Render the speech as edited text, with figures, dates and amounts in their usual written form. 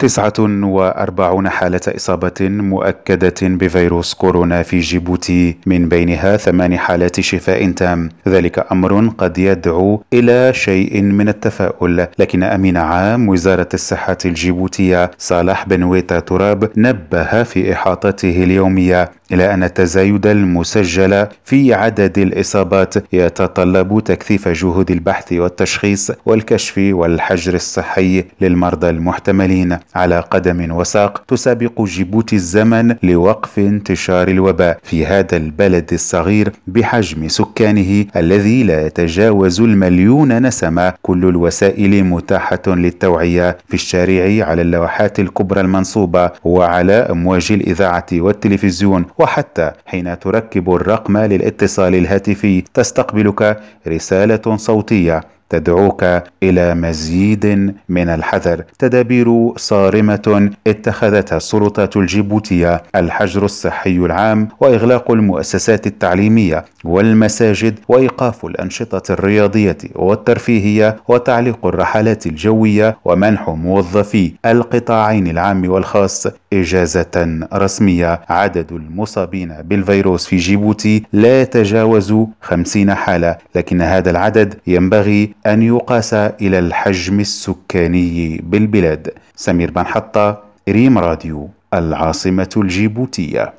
49 حالة إصابة مؤكدة بفيروس كورونا في جيبوتي، من بينها 8 حالات شفاء تام. ذلك أمر قد يدعو إلى شيء من التفاؤل، لكن أمين عام وزارة الصحة الجيبوتية صالح بنويتا تراب نبه في إحاطته اليومية إلى أن التزايد المسجل في عدد الإصابات يتطلب تكثيف جهود البحث والتشخيص والكشف والحجر الصحي للمرضى المحتملين. على قدم وساق تسابق جيبوتي الزمن لوقف انتشار الوباء في هذا البلد الصغير بحجم سكانه الذي لا يتجاوز 1,000,000 نسمة. كل الوسائل متاحة للتوعية في الشارع، على اللوحات الكبرى المنصوبة وعلى أمواج الإذاعة والتلفزيون، وحتى حين تركب الرقم للاتصال الهاتفي تستقبلك رسالة صوتية تدعوك إلى مزيد من الحذر. تدابير صارمة اتخذتها السلطات الجيبوتية: الحجر الصحي العام، وإغلاق المؤسسات التعليمية والمساجد، وإيقاف الأنشطة الرياضية والترفيهية، وتعليق الرحلات الجوية، ومنح موظفي القطاعين العام والخاص إجازة رسمية. عدد المصابين بالفيروس في جيبوتي لا يتجاوز 50 حالة، لكن هذا العدد ينبغي أن يقاس إلى الحجم السكاني بالبلاد. سمير بن حطة، ريم راديو، العاصمة الجيبوتية.